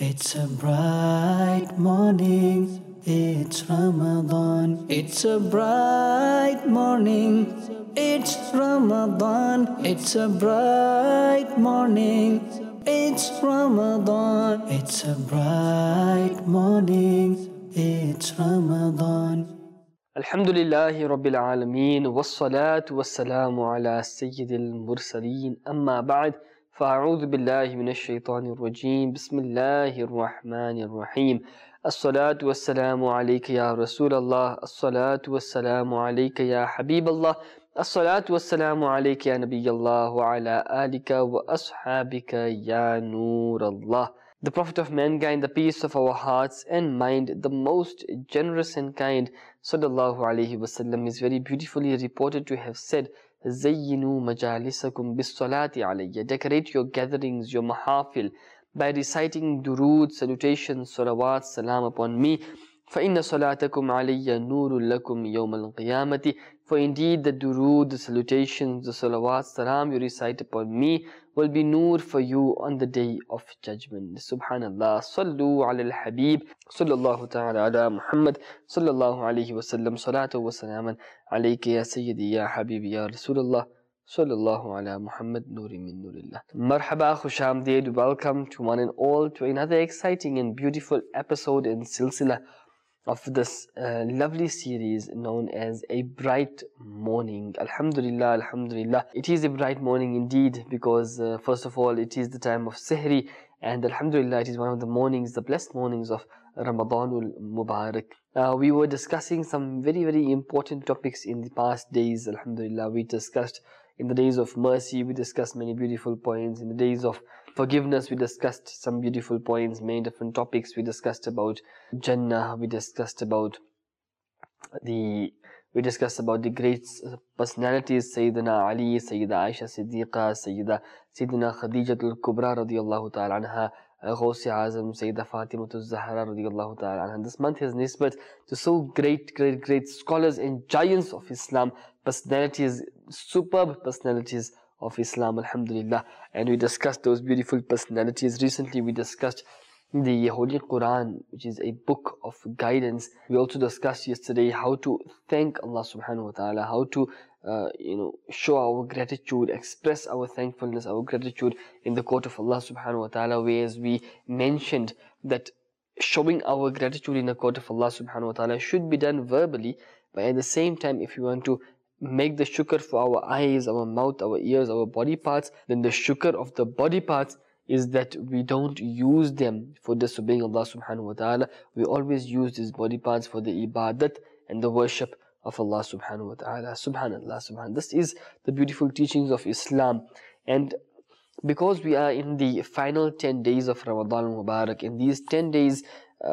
It's a bright morning, it's Ramadan. It's a bright morning, it's Ramadan. It's a bright morning, it's Ramadan. It's a bright morning, it's Ramadan. Alhamdulillahi Rabbil Alameen wassalatu wassalamu ala Sayyidil Mursaleen amma ba'd fa'a'udhu billahi minash shaitanir rajeem bismillahir rahmanir rahim as-salatu wassalamu alayka ya Rasulallah as-salatu wassalamu alayka ya Habiballah as-salatu wassalamu alayka ya Nabiyallah wa ala alika wa ashabika ya Noorallah. The Prophet of mankind, the peace of our hearts and mind, the most generous and kind, sallallahu alaihi wasallam, is very beautifully reported to have said, "Zayyinu majalisakum bis salati alayya." Decorate your gatherings, your mahafil, by reciting durood, salutations, salawat, salam upon me. فَإِنَّ صَلَاتَكُمْ عَلَيَّ نُورٌ لَكُمْ يَوْمَ الْقِيَامَةِ. For indeed the durood, the salutations, the salawat, salam you recite upon me will be noor for you on the day of judgment. Subhanallah. Sallu ala al-Habib. Sallallahu ta'ala ala Muhammad. Sallallahu alayhi wa sallam. Salatu wa salaman alayka ya Sayyidi ya Habibi ya Rasulullah. Sallallahu ala Muhammad. Nuri min Nurillah. Marhaba, Khushamdeed. Welcome to one and all to another exciting and beautiful episode in Silsila of this lovely series known as A Bright Morning. Alhamdulillah, Alhamdulillah. It is a bright morning indeed because first of all it is the time of Sihri, and Alhamdulillah it is one of the mornings, the blessed mornings of Ramadanul Mubarak. We were discussing some very important topics in the past days. Alhamdulillah, we discussed in the days of mercy, we discussed many beautiful points. In the days of forgiveness, we discussed some beautiful points, many different topics. We discussed about Jannah, we discussed about the great personalities, Sayyidina Ali, Sayyida Aisha Siddiqa, Sayyidina Khadijatul Kubra radiyallahu ta'ala anha, Ghawsi Azam, Sayyida Fatimatul Zahra radiyallahu ta'ala anha. This month has nisbat to so great scholars and giants of Islam, personalities, superb personalities of Islam, alhamdulillah. And we discussed those beautiful personalities. Recently we discussed the Holy Quran, which is a book of guidance. We also discussed yesterday how to thank Allah subhanahu wa ta'ala, how to show our gratitude, express our thankfulness, our gratitude in the court of Allah subhanahu wa ta'ala, whereas we mentioned that showing our gratitude in the court of Allah subhanahu wa ta'ala should be done verbally, but at the same time, if you want to make the shukr for our eyes, our mouth, our ears, our body parts, then the shukr of the body parts is that we don't use them for disobeying Allah subhanahu wa ta'ala. We always use these body parts for the ibadat and the worship of Allah subhanahu wa ta'ala. Subhanallah, subhanallah. This is the beautiful teachings of Islam. And because we are in the final 10 days of Ramadan Mubarak, and these 10 days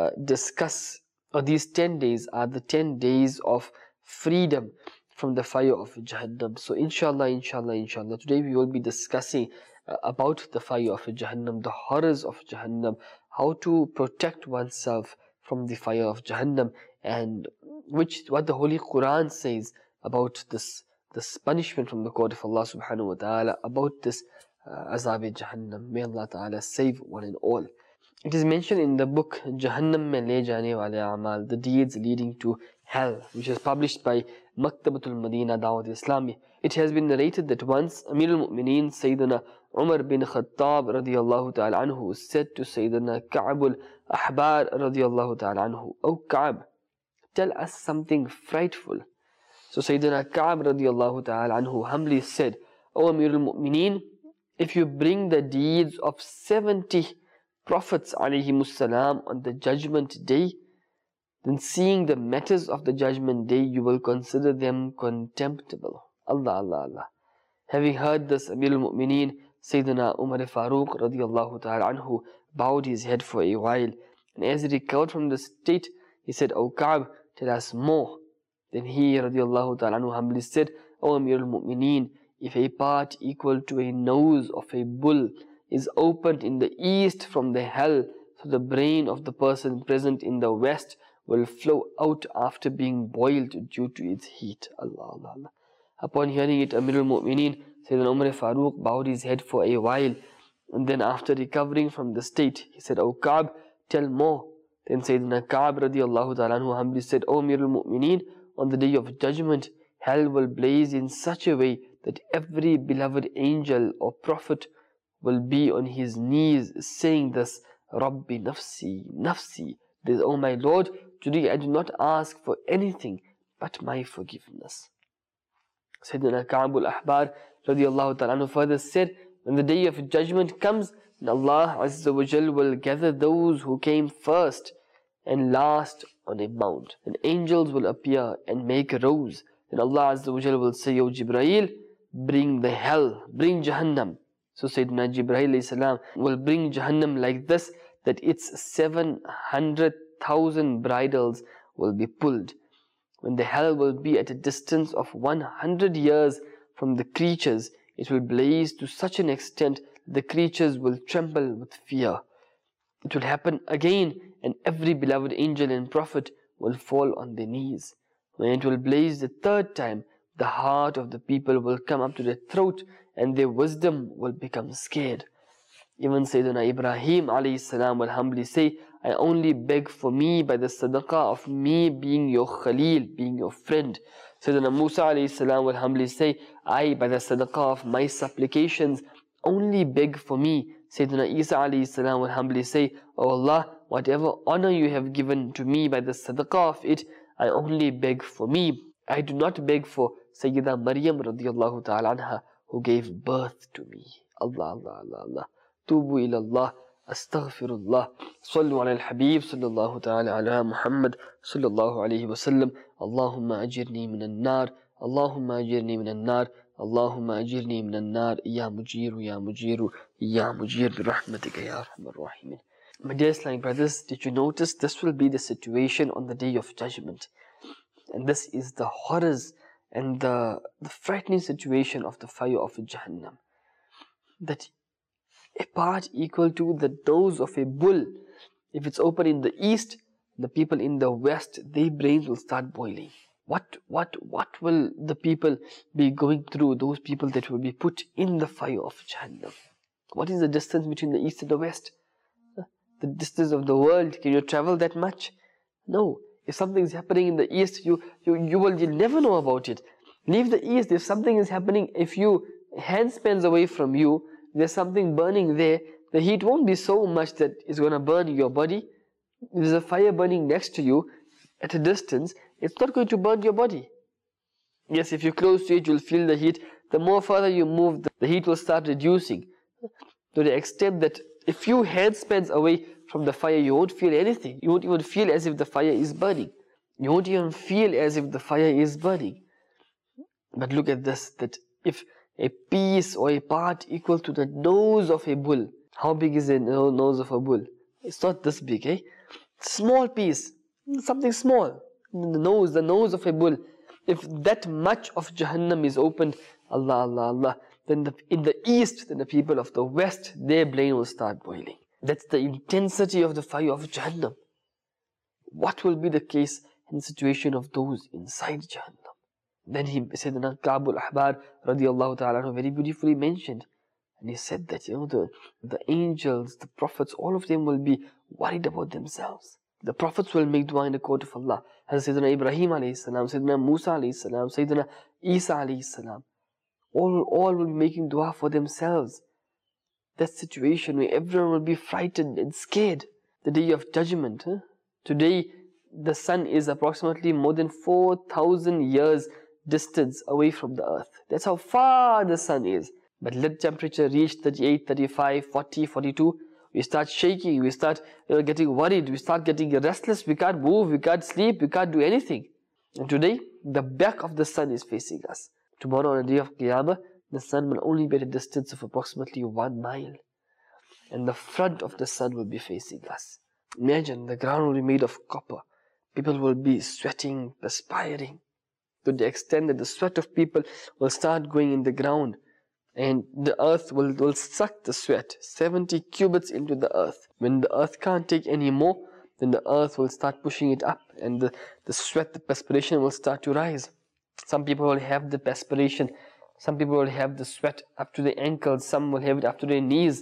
these 10 days are the 10 days of freedom from the fire of Jahannam. So inshallah, today we will be discussing about the fire of Jahannam, the horrors of Jahannam, how to protect oneself from the fire of Jahannam, and what the Holy Quran says about this punishment from the court of Allah subhanahu wa ta'ala, about this azab Jahannam. May Allah ta'ala save one and all. It is mentioned in the book Jahannam mein le jaane wale amal, the deeds leading to hell, which is published by Maktabatul Madina Dawat Islami. It has been narrated that once Amir al-Mu'mineen Sayyidina Umar bin Khattab radiyallahu ta'ala anhu said to Sayyidina Ka'ab al-Ahbar radiyallahu ta'ala anhu, "O Ka'ab, tell us something frightful." So Sayyidina Ka'ab radiyallahu ta'ala anhu humbly said, "O Amir al-Mu'mineen, if you bring the deeds of 70 prophets alayhimus salam on the judgment day, then seeing the matters of the judgment day, you will consider them contemptible." Allah. Having heard this, Amir al-Mu'mineen Sayyidina Umar Farooq radiyallahu ta'ala anhu bowed his head for a while, and as he recovered from the state, he said, "O Ka'ab, tell us more." Then he radiyallahu ta'ala anhu humbly said, "O Amir al-Mu'mineen, if a part equal to a nose of a bull is opened in the east from the hell, so the brain of the person present in the west will flow out after being boiled due to its heat." Allah. Upon hearing it, Amir al-Mu'mineen Sayyidina Umar Farooq bowed his head for a while, And then after recovering from the state, he said, "O Ka'b, tell more." Then Sayyidina Ka'b radiallahu ta'ala anhu humbly said, "O Amirul Mu'mineen, on the day of judgment, hell will blaze in such a way that every beloved angel or prophet will be on his knees saying this, Rabbi nafsi, nafsi. This, O my Lord, today I do not ask for anything but my forgiveness." Sayyidina Ka'b al-Ahbar radiallahu ta'ala anhu further said, when the day of judgment comes, Allah Azza wa Jal will gather those who came first and last on a mount. And angels will appear and make a rose. Then Allah Azza wa Jal will say, "O Jibreel, bring the hell, bring Jahannam." So Sayyidina Jibreel salam will bring Jahannam like this, that its 700,000 bridles will be pulled. When the hell will be at a distance of 100 years from the creatures, it will blaze to such an extent that the creatures will tremble with fear. It will happen again, and every beloved angel and prophet will fall on their knees. When it will blaze the third time, the heart of the people will come up to their throat, and their wisdom will become scared. Even Sayyidina Ibrahim alayhi salam will humbly say, "I only beg for me by the sadaqah of me being your Khalil, being your friend." Sayyidina Musa alayhi salam will humbly say, "I, by the sadaqah of my supplications, only beg for me." Sayyidina Isa alayhi salam will humbly say, "O Allah, whatever honor you have given to me by the sadaqah of it, I only beg for me. I do not beg for Sayyidah Maryam radiallahu ta'ala anha, who gave birth to me." Allah, Allah, Allah, Allah. Tubu ilallah, astaghfirullah. Sallu ala al-Habib, sallallahu ta'ala ala Muhammad, sallallahu alayhi wa sallam. Allahumma ajirni minan nar, Allahumma ajirni minan nar, Allahumma ajirni minan nar, ya mujiru, ya mujiru, ya mujir bi rahmatika ya arhamar rahimin. My dear Islamic brothers, did you notice this will be the situation on the day of judgment? And this is the horrors and the frightening situation of the fire of Jahannam. That a part equal to the nose of a bull, if it's open in the east, the people in the west, their brains will start boiling. What will the people be going through, those people that will be put in the fire of Jahannam? What is the distance between the east and the west? The distance of the world, can you travel that much? No. If something is happening in the east, you'll never know about it. Leave the east. If something is happening, if you handspans away from you, there's something burning there, the heat won't be so much that it's going to burn your body. If there's a fire burning next to you at a distance, it's not going to burn your body. Yes, if you're close to it, you'll feel the heat. The more further you move, the heat will start reducing, to the extent that if you handspans away from the fire, you won't feel anything. You won't even feel as if the fire is burning. You won't even feel as if the fire is burning. But look at this, that if a piece or a part equal to the nose of a bull, how big is the nose of a bull? It's not this big, eh? Small piece, something small. The nose of a bull. If that much of Jahannam is opened, Allah, Allah, Allah, then in the east, then the people of the west, their brain will start boiling. That's the intensity of the fire of Jahannam. What will be the case in the situation of those inside Jahannam? Then he said, Ka'b al-Ahbar radiallahu ta'ala very beautifully mentioned. And he said that, the angels, the prophets, all of them will be worried about themselves. The prophets will make dua in the court of Allah. As Sayyidina Ibrahim alayhi salam, Sayyidina Musa alayhi salam, Sayyidina Isa alayhi salam. All will be making dua for themselves. That situation where everyone will be frightened and scared. The day of judgment. Today, the sun is approximately more than 4,000 years distance away from the earth. That's how far the sun is. But let temperature reach 38, 35, 40, 42. We start shaking, we start getting worried, we start getting restless, we can't move, we can't sleep, we can't do anything. And today, the back of the sun is facing us. Tomorrow on the day of Qiyamah, the sun will only be at a distance of approximately 1 mile. And the front of the sun will be facing us. Imagine, the ground will be made of copper. People will be sweating, perspiring, to the extent that the sweat of people will start going in the ground. And the earth will suck the sweat, 70 cubits into the earth. When the earth can't take any more, then the earth will start pushing it up, and the sweat, the perspiration will start to rise. Some people will have the perspiration, some people will have the sweat up to the ankles, some will have it up to their knees.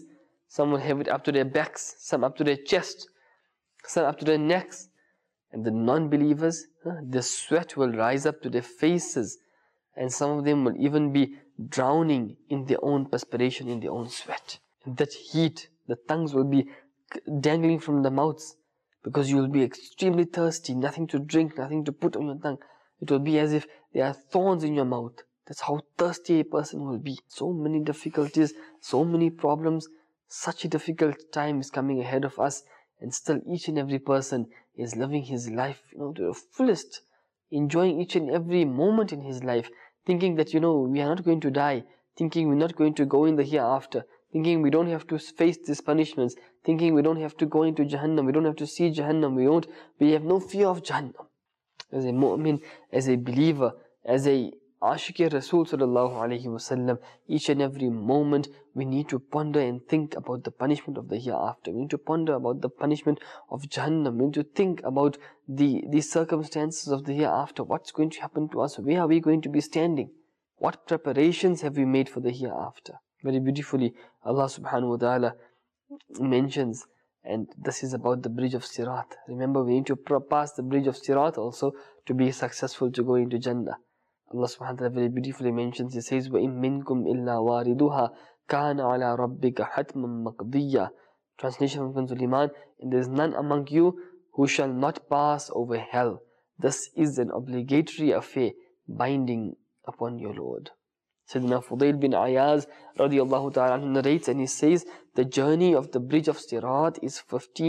some will have it up to their backs, some up to their chest, some up to their necks. And the non-believers, the sweat will rise up to their faces, and some of them will even be drowning in their own perspiration, in their own sweat. And that heat, the tongues will be dangling from the mouths, because you will be extremely thirsty, nothing to drink, nothing to put on your tongue. It will be as if there are thorns in your mouth. That's how thirsty a person will be. So many difficulties, so many problems, such a difficult time is coming ahead of us, and still each and every person is living his life, to the fullest, enjoying each and every moment in his life, thinking that, we are not going to die, thinking we're not going to go in the hereafter, thinking we don't have to face these punishments, thinking we don't have to go into Jahannam, we don't have to see Jahannam, we have no fear of Jahannam. As a mu'min, as a believer, as a Ashiq Rasul sallallahu alayhi wasallam, each and every moment we need to ponder and think about the punishment of the hereafter. We need to ponder about the punishment of Jahannam. We need to think about the circumstances of the hereafter. What's going to happen to us? Where are we going to be standing? What preparations have we made for the hereafter? Very beautifully, Allah subhanahu wa ta'ala mentions, and this is about the bridge of Sirat. Remember, we need to pass the bridge of Sirat also to be successful to go into Jannah. Allah subhanahu wa ta'ala very beautifully mentions, He says, وَإِن مِّنكُمْ إِلَّا وَارِدُهَا كَانَ عَلَىٰ رَبِّكَ حَتْمًا مَقْضِيًّا. Translation from Kanzul Iman, and there is none among you who shall not pass over hell. This is an obligatory affair binding upon your Lord. Sayyidina Fudail bin Ayaz radiallahu ta'ala narrates, and he says, the journey of the bridge of Sirat is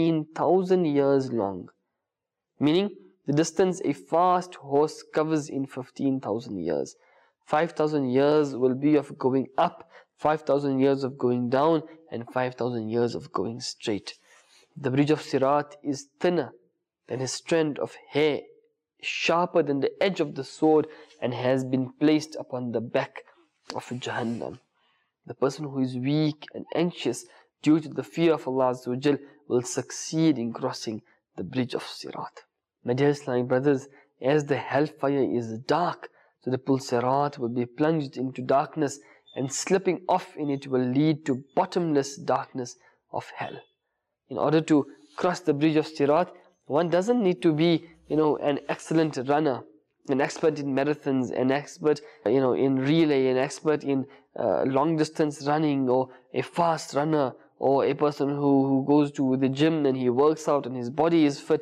15,000 years long. Meaning, the distance a fast horse covers in 15,000 years. 5,000 years will be of going up, 5,000 years of going down, and 5,000 years of going straight. The bridge of Sirat is thinner than a strand of hair, sharper than the edge of the sword, and has been placed upon the back of Jahannam. The person who is weak and anxious due to the fear of Allah Azza wa Jal will succeed in crossing the bridge of Sirat. My dear Islamic brothers, as the hellfire is dark, so the Sirat will be plunged into darkness, and slipping off in it will lead to bottomless darkness of hell. In order to cross the bridge of Sirat, one doesn't need to be, an excellent runner, an expert in marathons, an expert, in relay, an expert in long distance running, or a fast runner, or a person who goes to the gym and he works out and his body is fit.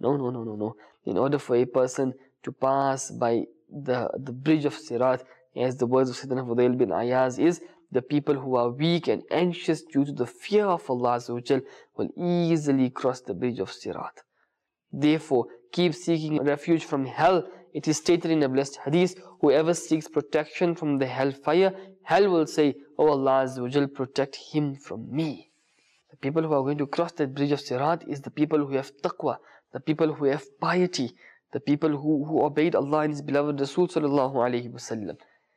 No. In order for a person to pass by the bridge of Sirat, as the words of Sayyidina Fudail bin Ayaz is, the people who are weak and anxious due to the fear of Allah Azza wa Jal will easily cross the bridge of Sirat. Therefore, keep seeking refuge from hell. It is stated in a blessed hadith, whoever seeks protection from the hellfire, hell will say, "Oh Allah Azza wa Jal, protect him from me." The people who are going to cross that bridge of Sirat is the people who have taqwa, the people who have piety, the people who obeyed Allah and His beloved Rasul sallallahu alayhi wasallam.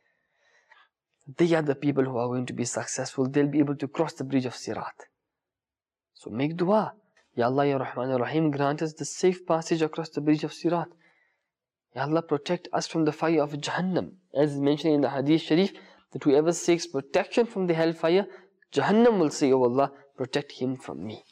They are the people who are going to be successful. They'll be able to cross the bridge of Sirat. So make dua. Ya Allah, Ya Rahman, Ya Rahim, grant us the safe passage across the bridge of Sirat. Ya Allah, protect us from the fire of Jahannam. As is mentioned in the Hadith Sharif, that whoever seeks protection from the hellfire, Jahannam will say, "Oh Allah, protect him from me."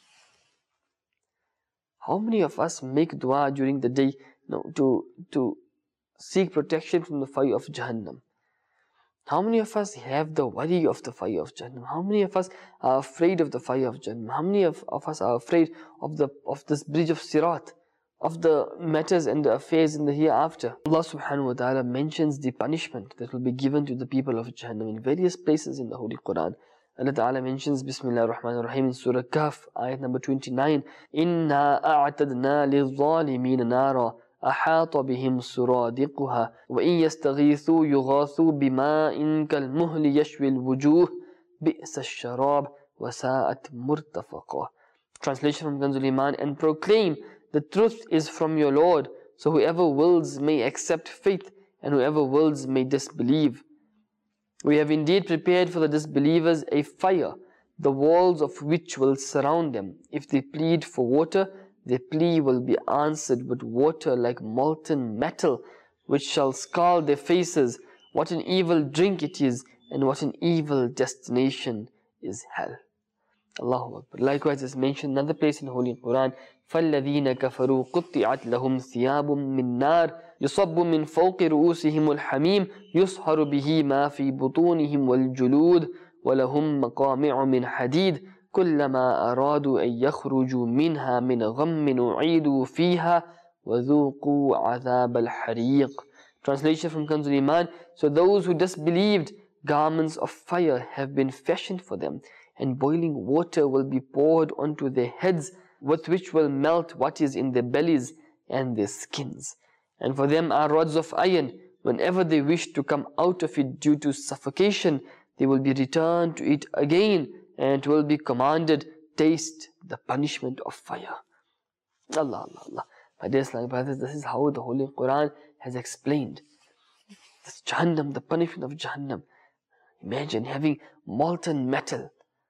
How many of us make dua during the day to seek protection from the fire of Jahannam? How many of us have the worry of the fire of Jahannam? How many of us are afraid of the fire of Jahannam? How many of us are afraid of this bridge of Sirat, of the matters and the affairs in the hereafter? Allah subhanahu wa ta'ala mentions the punishment that will be given to the people of Jahannam in various places in the Holy Quran. Allah Ta'ala mentions, Bismillah ar-Rahman ar-Rahim, in Surah Kahf, ayat number 29, "Inna a'tadna lil-zalimin nara, أحاط بهم سرادقها وإن يستغيثوا يغاثوا بماء كالمهل يشوي الوجوه بئس الشراب وساءت مرتفقا." Translation from Kanzul Iman, and proclaim, the truth is from your Lord, so whoever wills may accept faith, and whoever wills may disbelieve. We have indeed prepared for the disbelievers a fire, the walls of which will surround them. If they plead for water, their plea will be answered with water like molten metal, which shall scald their faces. What an evil drink it is, and what an evil destination is hell. Allahu Akbar. Likewise, as mentioned in another place in the Holy Quran, فَالَّذِينَ كَفَرُوا قُطِّعَتْ لَهُمْ ثِيَابٌ مِّن نَّارٍ يُصَبُّ مِّن فَوْقِ رُؤُوسِهِمُ الْحَمِيمُ يُصْهَرُ بِهِ مَا فِي بُطُونِهِمْ وَالْجُلُودُ وَلَهُم مَّقَامِعُ مِنْ حَدِيدٍ كُلَّمَا أَرَادُوا أَن يَخْرُجُوا مِنْهَا مِنْ غَمٍّ أُعِيدُوا فِيهَا وَذُوقُوا عَذَابَ الْحَرِيقِ. Translation from Kanzul Iman: so those who disbelieved, garments of fire have been fashioned for them, and boiling water will be poured onto their heads, with which will melt what is in their bellies and their skins. And for them are rods of iron. Whenever they wish to come out of it due to suffocation, they will be returned to it again, and it will be commanded, taste the punishment of fire. Allah, Allah, Allah. My dear Islamic brothers, this is how the Holy Quran has explained this Jahannam, the punishment of Jahannam. Imagine having molten metal.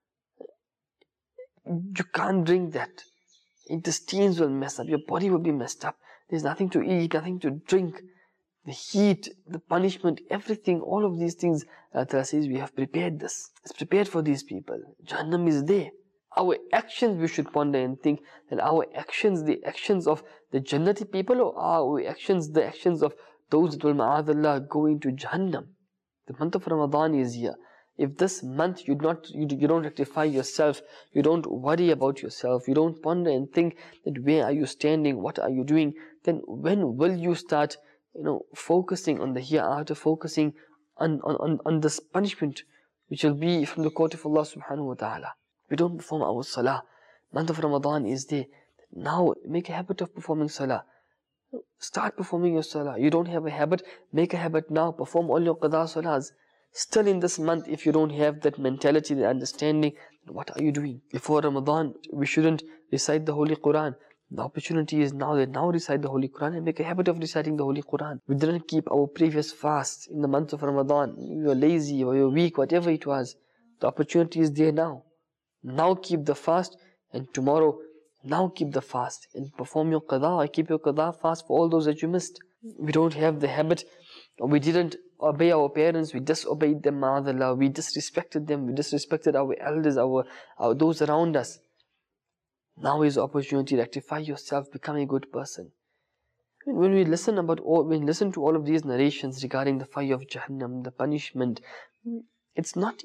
You can't drink that. Intestines will mess up, your body will be messed up. There's nothing to eat, nothing to drink. The heat, the punishment, everything, all of these things, Allah says, we have prepared this. It's prepared for these people. Jahannam is there. Our actions, we should ponder and think that our actions, the actions of the Jannati people, or our actions, the actions of those that will, ma'adallah, go into Jahannam. The month of Ramadan is here. If this month you don't rectify yourself, you don't worry about yourself, you don't ponder and think that where are you standing, what are you doing, then when will you start, focusing on the hereafter, focusing on this punishment which will be from the court of Allah subhanahu wa ta'ala? We don't perform our salah. Month of Ramadan is there. Now make a habit of performing salah. Start performing your salah. You don't have a habit, make a habit now. Perform all your qada salahs. Still in this month, if you don't have that mentality, the understanding, what are you doing? Before Ramadan, we shouldn't recite the Holy Quran. The opportunity is now that now recite the Holy Quran and make a habit of reciting the Holy Quran. We didn't keep our previous fasts in the month of Ramadan. You were lazy or you were weak, whatever it was. The opportunity is there now. Now keep the fast, and tomorrow, now keep the fast and perform your qada. Keep your qada fast for all those that you missed. We don't have the habit, or we didn't obey our parents, we disobeyed them, ma'adallah. We disrespected them, we disrespected our elders, our those around us. Now is the opportunity to rectify yourself, become a good person. When we listen to all of these narrations regarding the fire of Jahannam, the punishment, it's not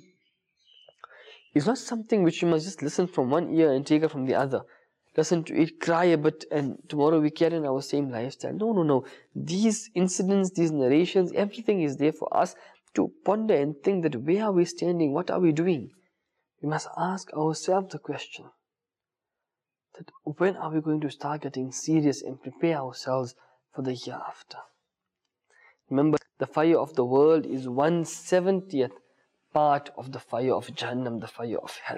something which you must just listen from one ear and take it from the other. Listen to it, cry a bit, and tomorrow we carry on our same lifestyle. No. These incidents, these narrations, everything is there for us to ponder and think that where are we standing, what are we doing? We must ask ourselves the question that when are we going to start getting serious and prepare ourselves for the hereafter? Remember, the fire of the world is 1/70th part of the fire of Jahannam, the fire of hell.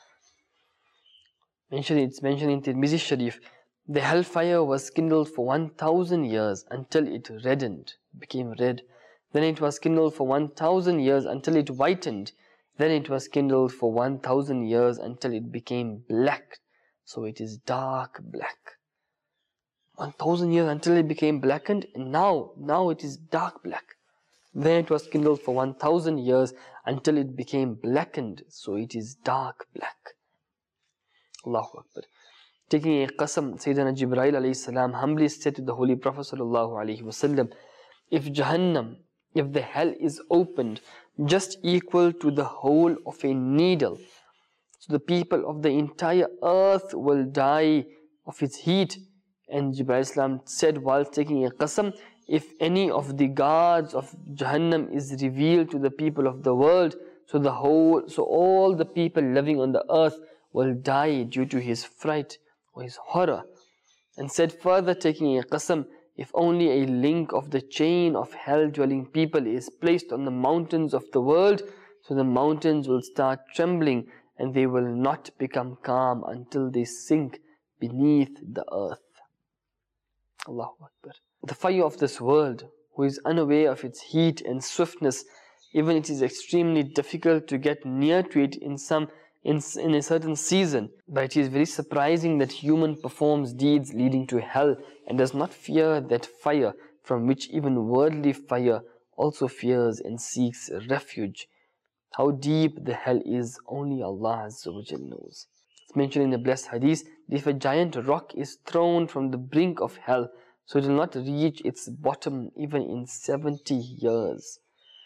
It's mentioned in Tirmidhi Sharif, the hellfire was kindled for 1,000 years until it reddened, became red. Then it was kindled for 1,000 years until it whitened. Then it was kindled for 1,000 years until it became black. So it is dark black. 1,000 years until it became blackened, and now it is dark black. Then it was kindled for 1,000 years until it became blackened. So it is dark black. Allahu Akbar. Taking a qasam, Sayyidina Jibreel alayhi salam humbly said to the Holy Prophet sallallahu alayhi wasallam, if Jahannam, if the hell is opened just equal to the hole of a needle, so the people of the entire earth will die of its heat. And Jibreel salam said while taking a qasam, if any of the guards of Jahannam is revealed to the people of the world, so all the people living on the earth will die due to his fright or his horror. And said further, taking a qasam, if only a link of the chain of hell-dwelling people is placed on the mountains of the world, so the mountains will start trembling and they will not become calm until they sink beneath the earth. Allahu Akbar. The fire of this world, who is unaware of its heat and swiftness, even it is extremely difficult to get near to it in a certain season. But it is very surprising that human performs deeds leading to hell and does not fear that fire from which even worldly fire also fears and seeks refuge. How deep the hell is, only Allah Azza wa Jal knows. It's mentioned in the blessed hadith that if a giant rock is thrown from the brink of hell, so it will not reach its bottom even in 70 years.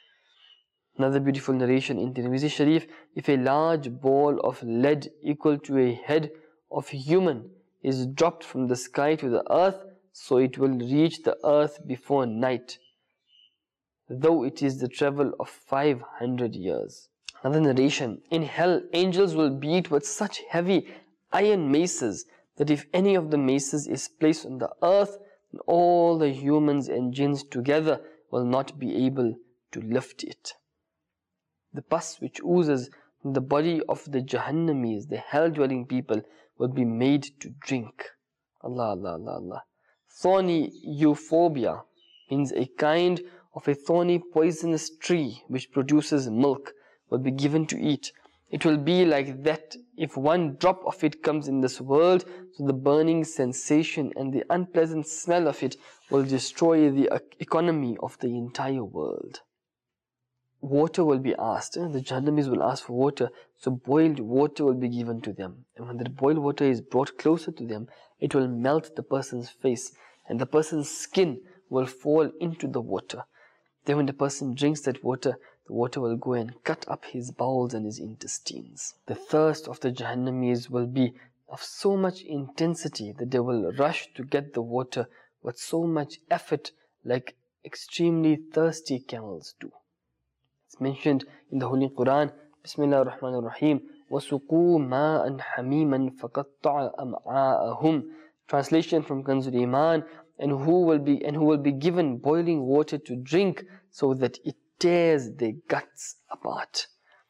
Another beautiful narration in Tirmidhi Sharif, if a large ball of lead equal to a head of a human is dropped from the sky to the earth, so it will reach the earth before night, though it is the travel of 500 years. Another narration, in hell angels will beat with such heavy iron maces that if any of the maces is placed on the earth, then all the humans and jinns together will not be able to lift it. The pus which oozes from the body of the Jahannamis, the hell-dwelling people, will be made to drink. Allah, Allah, Allah, Allah. Thorny euphorbia means a kind of a thorny poisonous tree which produces milk will be given to eat. It will be like that if one drop of it comes in this world, so the burning sensation and the unpleasant smell of it will destroy the economy of the entire world. Water will be asked. The Jahannamis will ask for water, so boiled water will be given to them. And when the boiled water is brought closer to them, it will melt the person's face, and the person's skin will fall into the water. Then when the person drinks that water, the water will go and cut up his bowels and his intestines. The thirst of the Jahannamis will be of so much intensity that they will rush to get the water with so much effort, like extremely thirsty camels do. It's mentioned in the Holy Quran, Bismillah ar-Rahman ar-Rahim, وَسُقُوا مَاءً حَمِيمًا فَقَطَّعَ أَمْعَاءَهُمْ. Translation from Kanzul Iman, and who will be given boiling water to drink so that it tears their guts apart.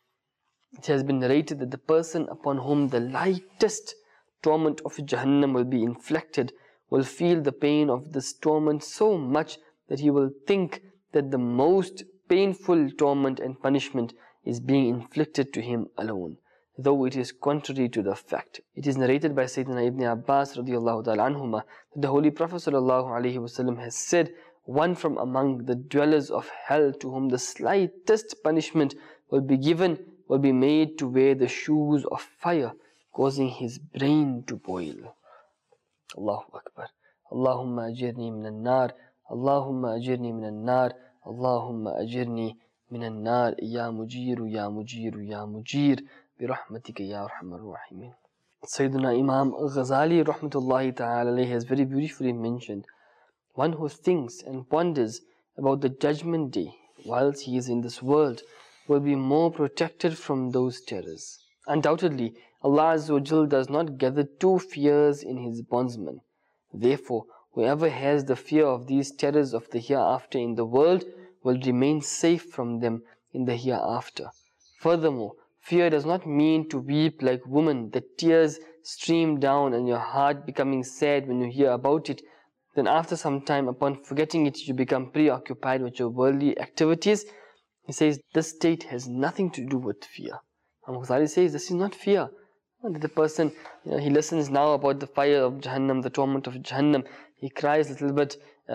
It has been narrated that the person upon whom the lightest torment of Jahannam will be inflicted will feel the pain of this torment so much that he will think that the most painful torment and punishment is being inflicted to him alone, though it is contrary to the fact. It is narrated by Sayyidina Ibn Abbas radiallahu ta'ala anhuma that the Holy Prophet sallallahu alaihi wasallam has said, one from among the dwellers of hell to whom the slightest punishment will be given will be made to wear the shoes of fire, causing his brain to boil. Allahu Akbar. Allahumma ajirni minan nar. Allahumma ajirni minan nar. Allahumma ajirni minan nar. Ya mujiru, ya mujiru, ya mujir. Birahmatika ya arhamar rahimin. Sayyidina Imam Ghazali rahmatullahi ta'ala alayhi has very beautifully mentioned, one who thinks and ponders about the judgment day whilst he is in this world will be more protected from those terrors. Undoubtedly, Allah Azza wa Jal does not gather two fears in his bondsman. Therefore, whoever has the fear of these terrors of the hereafter in the world will remain safe from them in the hereafter. Furthermore, fear does not mean to weep like women, that tears stream down and your heart becoming sad when you hear about it. Then after some time, upon forgetting it, you become preoccupied with your worldly activities. He says, this state has nothing to do with fear. Imam Ghazali says, this is not fear. The person, he listens now about the fire of Jahannam, the torment of Jahannam. He cries a little bit,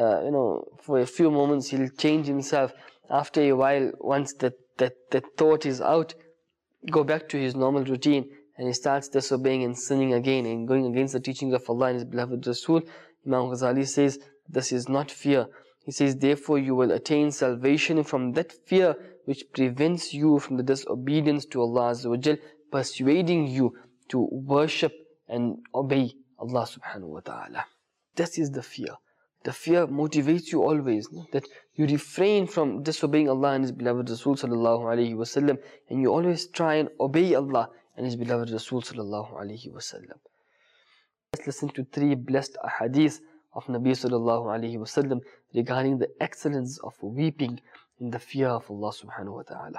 for a few moments he'll change himself. After a while, once that thought is out, go back to his normal routine, and he starts disobeying and sinning again and going against the teachings of Allah and His beloved Rasul. Imam Ghazali says, this is not fear. He says, therefore you will attain salvation from that fear which prevents you from the disobedience to Allah Azza wa Jal, persuading you to worship and obey Allah subhanahu wa ta'ala. This is the fear. The fear motivates you always, that you refrain from disobeying Allah and His beloved Rasul sallallahu alayhi wa sallam, and you always try and obey Allah and His beloved Rasul sallallahu alayhi wa sallam. Let's listen to 3 blessed ahadith of Nabi sallallahu alayhi wa sallam regarding the excellence of weeping in the fear of Allah subhanahu wa ta'ala.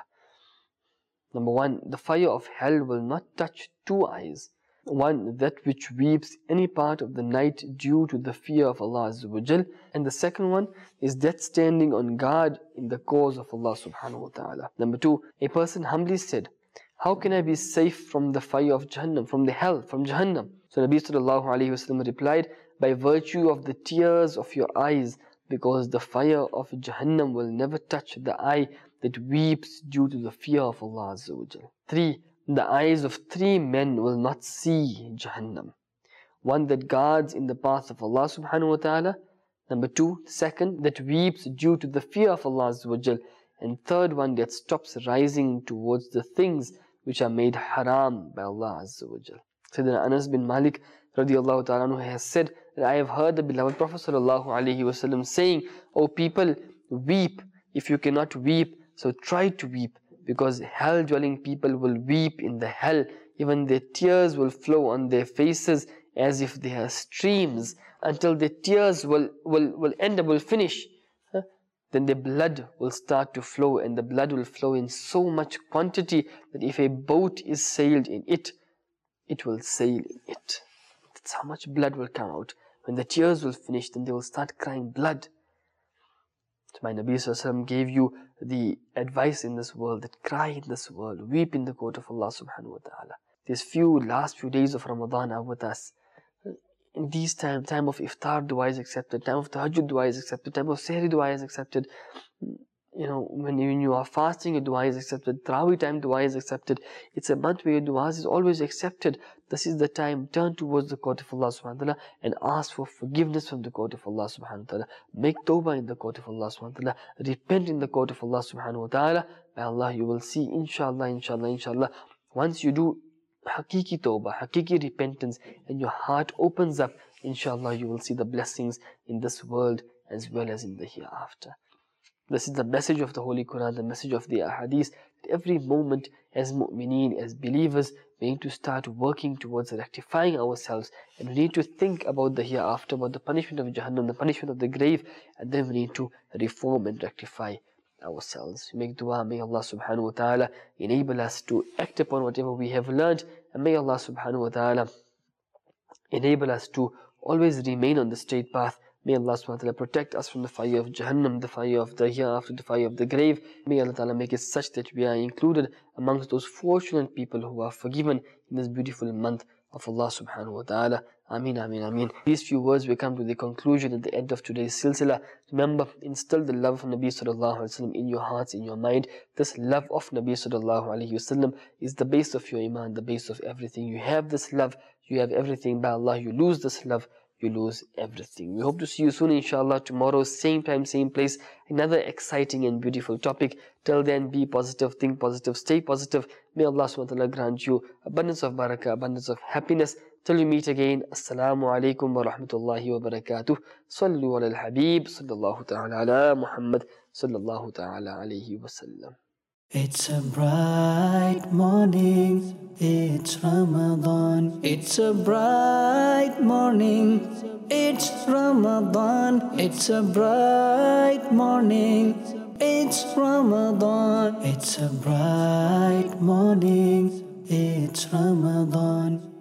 Number 1, the fire of hell will not touch 2 eyes. 1, that which weeps any part of the night due to the fear of Allah Azza wa Jal, and the second one is that standing on guard in the cause of Allah subhanahu wa ta'ala. Number 2, a person humbly said, how can I be safe from the fire of Jahannam, from the hell, from Jahannam? So Nabi sallallahu alayhi wa sallam replied, by virtue of the tears of your eyes, because the fire of Jahannam will never touch the eye that weeps due to the fear of Allah Azza wa Jal. 3. The eyes of 3 men will not see Jahannam. 1 that guards in the path of Allah subhanahu wa ta'ala. Number 2, second, that weeps due to the fear of Allah Azza wa Jal. And 3rd one that stops rising towards the things which are made haram by Allah Azza wa Jal. Sayyidina Anas bin Malik radiallahu ta'ala anhu has said that I have heard the beloved Prophet sallallahu alaihi wasallam saying, O people, weep if you cannot weep, so try to weep, because hell-dwelling people will weep in the hell. Even their tears will flow on their faces as if they are streams, until the tears will end up, will finish. Then the blood will start to flow, and the blood will flow in so much quantity that if a boat is sailed in it, it will sail in it. That's how much blood will come out. When the tears will finish, then they will start crying blood. So my Nabi Sallallahu Alaihi Wasallam gave you the advice in this world, that cry in this world, weep in the court of Allah subhanahu wa ta'ala. These last few days of Ramadan are with us. In these time of iftar dua is accepted, time of tahajjud dua is accepted, time of sehri dua is accepted. You know, when you are fasting, your dua is accepted. Tarawih time dua is accepted. It's a month where your dua is always accepted. This is the time. Turn towards the court of Allah subhanahu wa ta'ala and ask for forgiveness from the court of Allah subhanahu wa ta'ala. Make tawbah in the court of Allah subhanahu wa ta'ala. Repent in the court of Allah subhanahu wa ta'ala. By Allah, you will see, inshallah, inshallah, inshallah. Once you do hakiki tawbah, hakiki repentance, and your heart opens up, inshallah, you will see the blessings in this world as well as in the hereafter. This is the message of the Holy Quran, the message of the Ahadith, that every moment as mu'mineen, as believers, we need to start working towards rectifying ourselves, and we need to think about the hereafter, about the punishment of Jahannam, the punishment of the grave, and then we need to reform and rectify ourselves. We make dua, may Allah subhanahu wa ta'ala enable us to act upon whatever we have learned, and may Allah subhanahu wa ta'ala enable us to always remain on the straight path. May Allah subhanahu wa ta'ala protect us from the fire of Jahannam, the fire of the hereafter, the fire of the grave. May Allah ta'ala make it such that we are included amongst those fortunate people who are forgiven in this beautiful month of Allah subhanahu wa ta'ala. Ameen, ameen, ameen. These few words we come to the conclusion at the end of today's silsila. Remember, instill the love of Nabi sallallahu alaihi wasallam in your hearts, in your mind. This love of Nabi sallallahu alaihi wasallam is the base of your iman, the base of everything. You have this love, you have everything. By Allah, you lose this love, you lose everything. We hope to see you soon, inshallah, tomorrow, same time, same place. Another exciting and beautiful topic. Till then, be positive, think positive, stay positive. May Allah subhanahu wa ta'ala grant you abundance of barakah, abundance of happiness. Till we meet again, Assalamu alaikum wa rahmatullahi wa barakatuh. Sallu ala al-habib, sallallahu ta'ala ala Muhammad, sallallahu ta'ala alayhi wa sallam. It's a bright morning, it's Ramadan. It's a bright morning, it's Ramadan. It's a bright morning, it's Ramadan. It's a bright morning, it's Ramadan.